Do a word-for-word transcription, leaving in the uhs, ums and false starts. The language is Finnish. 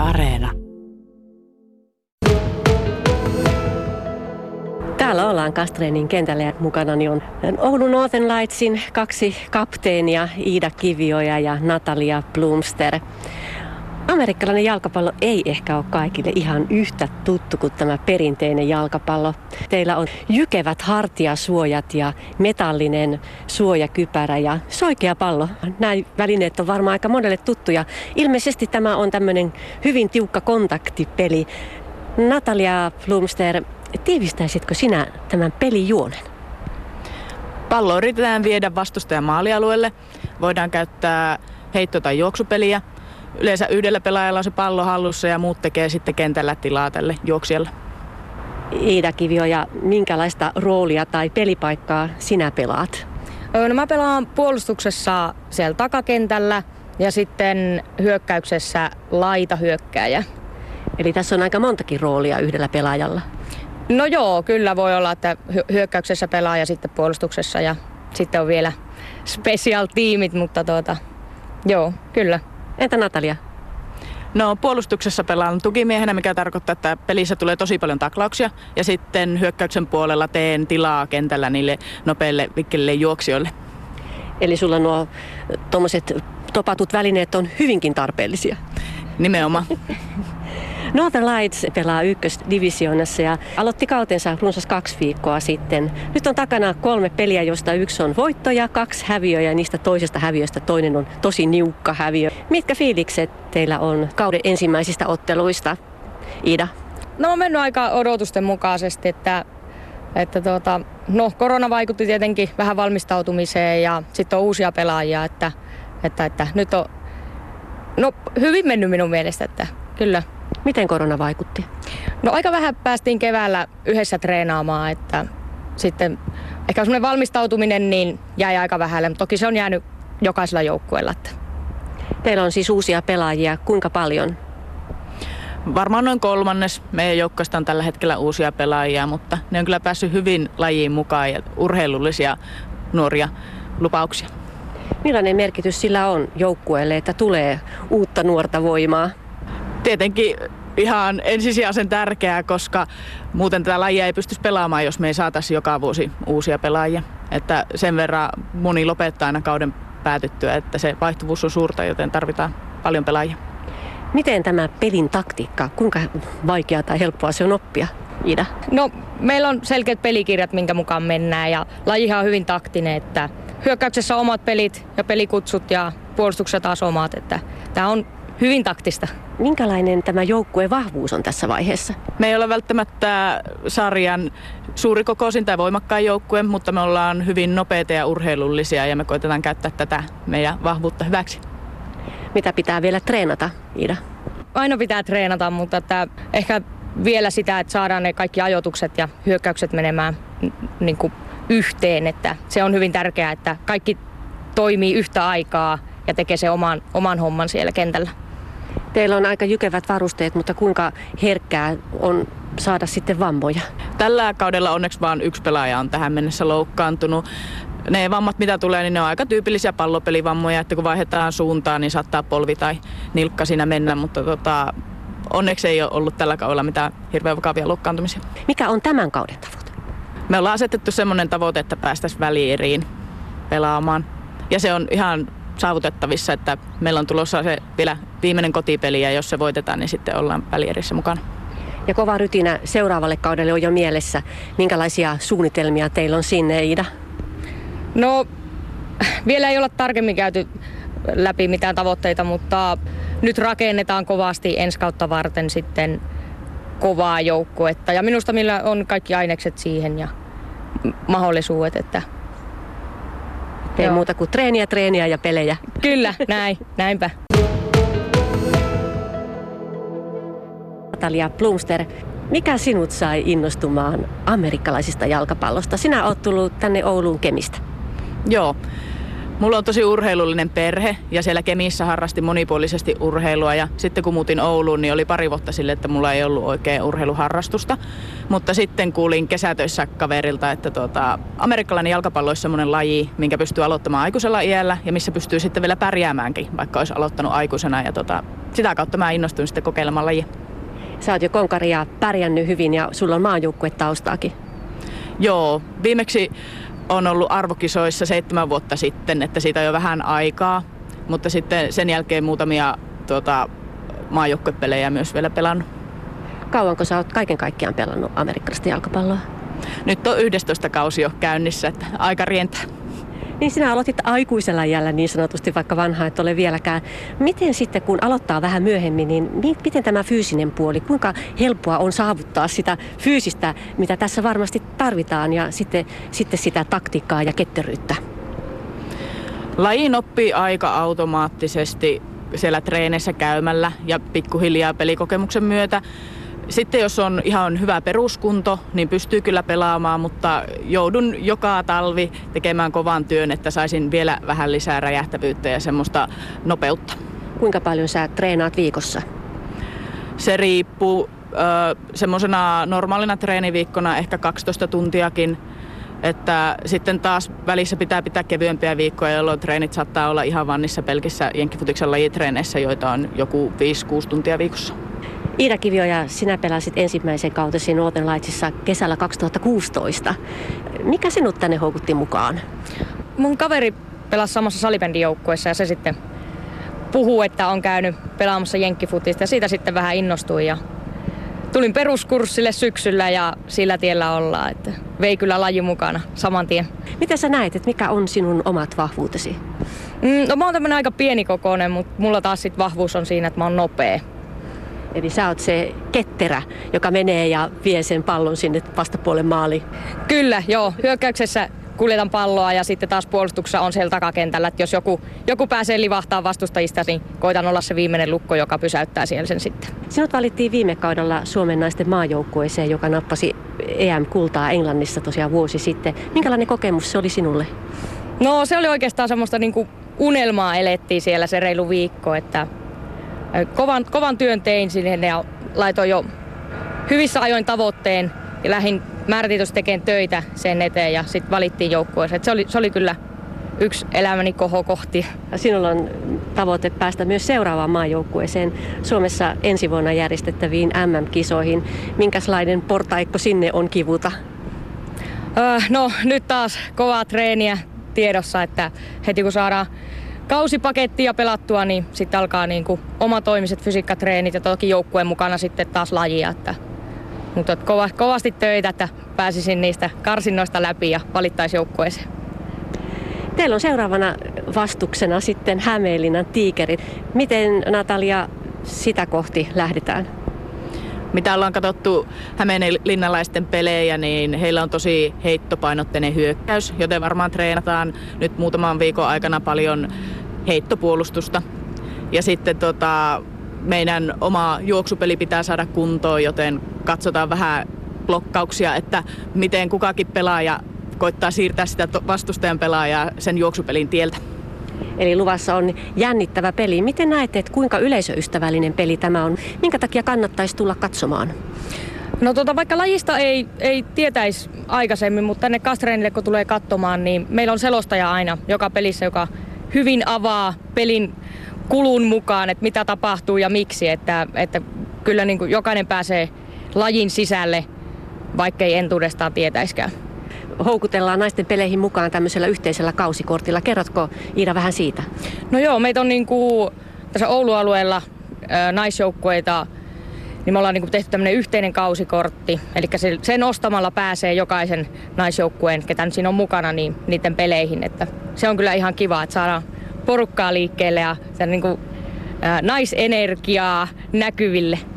Areena. Täällä ollaan Kastreenin kentällä ja mukanani on Oulun Northern Lightsin kaksi kapteenia, Iida Kivioja ja Natalia Blomster. Amerikkalainen jalkapallo ei ehkä ole kaikille ihan yhtä tuttu kuin tämä perinteinen jalkapallo. Teillä on jykevät hartiasuojat ja metallinen suojakypärä ja soikea pallo. Nämä välineet on varmaan aika monelle tuttuja. Ilmeisesti tämä on tämmöinen hyvin tiukka kontaktipeli. Natalia Blomster, tiivistäisitkö sinä tämän pelijuonen? Pallo yritetään viedä vastustajan maalialueelle. Voidaan käyttää heitto- tai juoksupeliä. Yleensä yhdellä pelaajalla on se pallo hallussa ja muut tekee sitten kentällä tilaa tälle juoksijalle. Iida Kivioja, minkälaista roolia tai pelipaikkaa sinä pelaat? No mä pelaan puolustuksessa siellä takakentällä ja sitten hyökkäyksessä laitahyökkääjä. Eli tässä on aika montakin roolia yhdellä pelaajalla. No joo, kyllä voi olla, että hyökkäyksessä pelaa ja sitten puolustuksessa ja sitten on vielä special tiimit, mutta tuota, joo, kyllä. Entä Natalia? No puolustuksessa pelaan tukimiehenä, mikä tarkoittaa, että pelissä tulee tosi paljon taklauksia ja sitten hyökkäyksen puolella teen tilaa kentällä niille nopeille vikkelille juoksijoille. Eli sulla nuo tommoset topatut välineet on hyvinkin tarpeellisia. Nimenomaan. Northern Lights pelaa ykkösdivisioonassa ja aloitti kautensa runsas kaksi viikkoa sitten. Nyt on takana kolme peliä, josta yksi on voitto ja kaksi häviöä ja niistä toisesta häviöstä toinen on tosi niukka häviö. Mitkä fiilikset teillä on kauden ensimmäisistä otteluista, Iida? No on mennyt aika odotusten mukaisesti, että, että tuota, no, korona vaikutti tietenkin vähän valmistautumiseen ja sitten on uusia pelaajia, että, että, että nyt on no, hyvin mennyt minun mielestä, että kyllä. Miten korona vaikutti? No aika vähän päästiin keväällä yhdessä treenaamaan, että sitten ehkä semmoinen valmistautuminen niin jäi aika vähälle, mutta toki se on jäänyt jokaisella joukkueella. Että. Teillä on siis uusia pelaajia, kuinka paljon? Varmaan noin kolmannes meidän joukkueesta on tällä hetkellä uusia pelaajia, mutta ne on kyllä päässyt hyvin lajiin mukaan ja urheilullisia nuoria lupauksia. Millainen merkitys sillä on joukkueelle, että tulee uutta nuorta voimaa? Tietenkin ihan ensisijaisen tärkeää, koska muuten tätä lajia ei pystyisi pelaamaan, jos me ei saataisi joka vuosi uusia pelaajia. Että sen verran moni lopettaa aina kauden päätyttyä, että se vaihtuvuus on suurta, joten tarvitaan paljon pelaajia. Miten tämä pelin taktiikka, kuinka vaikeaa tai helppoa se on oppia, Iida? No meillä on selkeät pelikirjat, minkä mukaan mennään ja lajihan on hyvin taktinen, että hyökkäyksessä omat pelit ja pelikutsut ja puolustuksessa taas omat, että tämä on hyvin taktista. Minkälainen tämä joukkueen vahvuus on tässä vaiheessa? Me ei ole välttämättä sarjan suurikokoisin tai voimakkain joukkue, mutta me ollaan hyvin nopeita ja urheilullisia ja me koitetaan käyttää tätä meidän vahvuutta hyväksi. Mitä pitää vielä treenata, Iida? Aina pitää treenata, mutta että ehkä vielä sitä, että saadaan ne kaikki ajoitukset ja hyökkäykset menemään niin kuin yhteen. Että se on hyvin tärkeää, että kaikki toimii yhtä aikaa ja tekee se oman, oman homman siellä kentällä. Teillä on aika jykevät varusteet, mutta kuinka herkkää on saada sitten vammoja? Tällä kaudella onneksi vain yksi pelaaja on tähän mennessä loukkaantunut. Ne vammat, mitä tulee, niin ne on aika tyypillisiä pallopelivammoja, että kun vaihdetaan suuntaan, niin saattaa polvi tai nilkka siinä mennä, mutta tota, onneksi ei ole ollut tällä kaudella mitään hirveän vakavia loukkaantumisia. Mikä on tämän kauden tavoite? Me ollaan asetettu semmoinen tavoite, että päästäisiin välieriin pelaamaan. Ja se on ihan saavutettavissa, että meillä on tulossa se vielä viimeinen kotipeli ja jos se voitetaan, niin sitten ollaan välierissä mukana. Ja kova rytinä seuraavalle kaudelle on jo mielessä. Minkälaisia suunnitelmia teillä on sinne, Iida? No, vielä ei olla tarkemmin käyty läpi mitään tavoitteita, mutta nyt rakennetaan kovasti ensi kautta varten sitten kovaa joukkuetta. Ja minusta millä on kaikki ainekset siihen ja mahdollisuudet, että ei muuta kuin treeniä, treeniä ja pelejä. Kyllä, näin, näinpä. Natalia Blomster, mikä sinut sai innostumaan amerikkalaisista jalkapallosta? Sinä olet tullut tänne Ouluun Kemistä. Joo. Mulla on tosi urheilullinen perhe ja siellä Kemissä harrastin monipuolisesti urheilua ja sitten kun muutin Ouluun, niin oli pari vuotta sille, että mulla ei ollut oikein urheiluharrastusta. Mutta sitten kuulin kesätöissä kaverilta, että tuota, amerikkalainen jalkapallo olisi semmoinen laji, minkä pystyy aloittamaan aikuisella iällä ja missä pystyy sitten vielä pärjäämäänkin, vaikka olisi aloittanut aikuisena. Ja tuota, sitä kautta mä innostuin sitten kokeilemaan lajia. Sä oot jo konkaria pärjännyt hyvin ja sulla on maajoukkuetaustaakin. Joo, viimeksi on ollut arvokisoissa seitsemän vuotta sitten, että siitä on jo vähän aikaa, mutta sitten sen jälkeen muutamia tuota, maajoukkuepelejä myös vielä pelannut. Kauanko sä oot kaiken kaikkiaan pelannut amerikkalaista jalkapalloa? Nyt on yhdestoista kausi jo käynnissä, että aika rientää. Niin sinä aloitit aikuisella iällä niin sanotusti, vaikka vanha et ole vieläkään. Miten sitten, kun aloittaa vähän myöhemmin, niin miten tämä fyysinen puoli, kuinka helppoa on saavuttaa sitä fyysistä, mitä tässä varmasti tarvitaan, ja sitten, sitten sitä taktiikkaa ja ketteryyttä? Lajiin oppii aika automaattisesti siellä treeneissä käymällä ja pikkuhiljaa pelikokemuksen myötä. Sitten jos on ihan hyvä peruskunto, niin pystyy kyllä pelaamaan, mutta joudun joka talvi tekemään kovan työn, että saisin vielä vähän lisää räjähtävyyttä ja semmoista nopeutta. Kuinka paljon sä treenaat viikossa? Se riippuu. Semmoisena normaalina treeniviikkona ehkä kaksitoista tuntiakin. Että sitten taas välissä pitää pitää kevyempiä viikkoja, jolloin treenit saattaa olla ihan vannissa pelkissä jenkkifutiksen lajitreeneissä, joita on joku viisi kuusi tuntia viikossa. Iida Kivioja, sinä pelasit ensimmäisen kautesi Northern Lightsissa kesällä kaksituhattakuusitoista. Mikä sinut tänne houkutti mukaan? Mun kaveri pelasi samassa salibändijoukkueessa ja se sitten puhuu, että on käynyt pelaamassa jenkkifutista ja siitä sitten vähän innostuin. Ja tulin peruskurssille syksyllä ja sillä tiellä ollaan, että vei kyllä laji mukana saman tien. Miten sä näet, että mikä on sinun omat vahvuutesi? Mm, no mä oon tämmönen aika pienikokoinen, mutta mulla taas sit vahvuus on siinä, että mä oon nopea. Eli sä oot se ketterä, joka menee ja vie sen pallon sinne vastapuolen maaliin. Kyllä, joo. Hyökkäyksessä kuljetan palloa ja sitten taas puolustuksessa on siellä takakentällä, että jos joku, joku pääsee livahtaa vastustajista, niin koitan olla se viimeinen lukko, joka pysäyttää siellä sen sitten. Sinut valittiin viime kaudella Suomen naisten maajoukkueeseen, joka nappasi E M-kultaa Englannissa tosiaan vuosi sitten. Minkälainen kokemus se oli sinulle? No se oli oikeastaan semmoista niin kuin unelmaa elettiin siellä se reilu viikko, että kovan, kovan työn tein sinne ja laitoin jo hyvissä ajoin tavoitteen ja lähdin määrätietoisesti tekemään töitä sen eteen ja sitten valittiin joukkueeseen. Se oli, se oli kyllä yksi elämäni kohokohti. Sinulla on tavoite päästä myös seuraavaan maajoukkueeseen Suomessa ensi vuonna järjestettäviin M M-kisoihin. Minkälainen portaikko sinne on kivuta? Öö, no nyt taas kovaa treeniä tiedossa, että heti kun saadaan kausipakettia pelattua, niin sitten alkaa niinku omatoimiset fysiikkatreenit ja toki joukkueen mukana sitten taas lajia. Että, mutta kova, kovasti töitä, että pääsisin niistä karsinnoista läpi ja valittaisi joukkueeseen. Teillä on seuraavana vastuksena sitten Hämeenlinnan Tiikerit. Miten, Natalia, sitä kohti lähdetään? Mitä ollaan katsottu hämeenlinnalaisten pelejä, niin heillä on tosi heittopainotteinen hyökkäys, joten varmaan treenataan nyt muutaman viikon aikana paljon heittopuolustusta. Ja sitten tota, meidän oma juoksupeli pitää saada kuntoon, joten katsotaan vähän blokkauksia, että miten kukakin pelaaja koittaa siirtää sitä vastustajan pelaajaa sen juoksupelin tieltä. Eli luvassa on jännittävä peli. Miten näette, että kuinka yleisöystävällinen peli tämä on? Minkä takia kannattaisi tulla katsomaan? No tuota, vaikka lajista ei, ei tietäisi aikaisemmin, mutta tänne Kastreenille kun tulee katsomaan, niin meillä on selostaja aina joka pelissä, joka hyvin avaa pelin kulun mukaan, että mitä tapahtuu ja miksi. Että, että kyllä niin kuin jokainen pääsee lajin sisälle, vaikkei entuudestaan tietäiskään. Houkutellaan naisten peleihin mukaan tämmöisellä yhteisellä kausikortilla. Kerrotko, Iida, vähän siitä? No joo, meitä on niin kuin tässä Oulun-alueella ä, naisjoukkueita, niin me ollaan niin kuin tehty tämmöinen yhteinen kausikortti. Eli sen ostamalla pääsee jokaisen naisjoukkueen, ketä siinä on mukana, niin niiden peleihin. Että se on kyllä ihan kiva, että saadaan porukkaa liikkeelle ja sen niin kuin, ä, naisenergiaa näkyville.